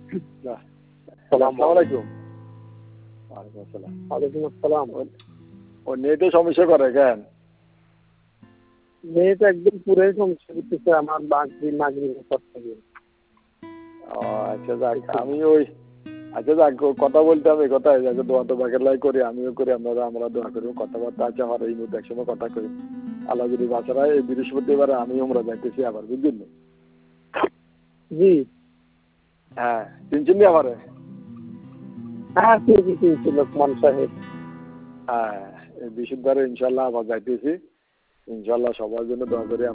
আসসালামু আলাইকুম। ওয়ালাইকুম আসসালাম। ওয়ালাইকুম আসসালাম। ও নেটে সমস্যা করে কেন? নেট একদম পুরাই সমস্যা করতেছে আমার মাগরিবের পর থেকে। ও আচ্ছা যাক, আমি ওই আচ্ছা যাক কথা বলতে আমি কথাই যাকে দোয়া তো বাকের লাই করি, আমিও করি, আমরা দোয়া করি, কথাবার্তা আছে আমার এই মধ্যে একসময় কথা করি। আল্লাহ যদি বাচ্চারা এই বৃহস্পতিবার আমি আমরা যাইতেছি আবার, বুঝলেন? জি হ্যাঁ, চিনছেন আমারে? হ্যাঁ চিনছি লোকমান সাহেব। হ্যাঁ, এই বৃহস্পতিবারে ইনশাল্লাহ আবার যাইতেছি। ইনশাল্লাহ সবার জন্য দোয়া করি।